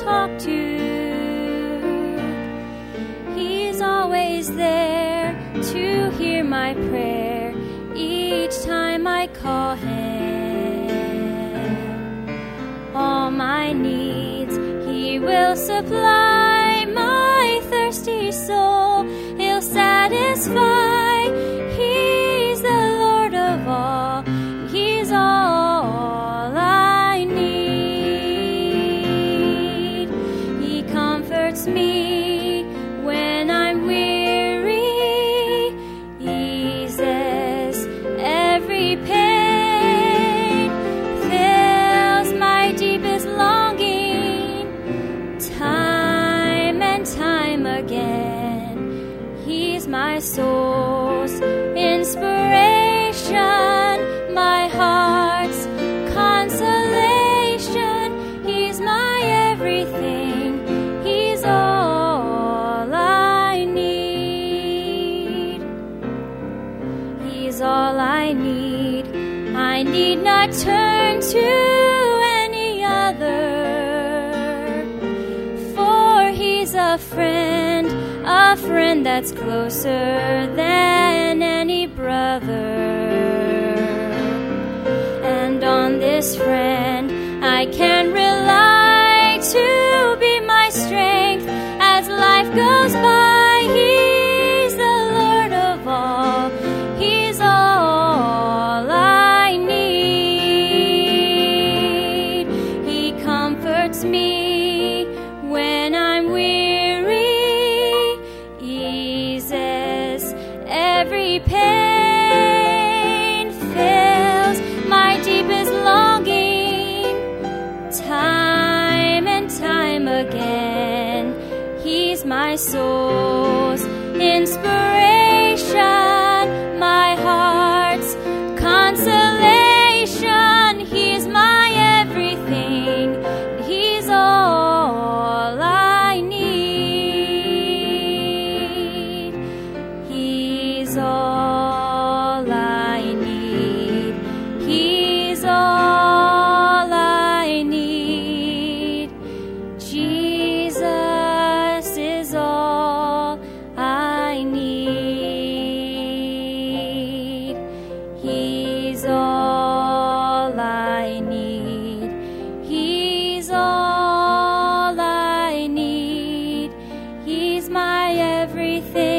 talk to. He's always there to hear my prayer each time I call him. All my needs he will supply, my thirsty soul he'll satisfy. He's the Lord of all, he's all I need. He comforts me when I'm weary, eases every pain, fills my deepest longing, time and time again. He's my soul's inspiration, my heart's consolation. He's my everything, he's all I need. He's all I need. I need not turn to any other, for he's a friend that's closer than any brother. And on this friend I can rely to be my strength as life goes by. He's the Lord of all, he's all I need. He comforts me when I'm weary, eases every pain, fills my deepest longing, time and time again. He's my soul's inspiration, my heart's consolation. He's my everything, he's all I need. He's all I need. He's all I need. Jesus is all I need. He's all I need. He's all I need. He's my everything.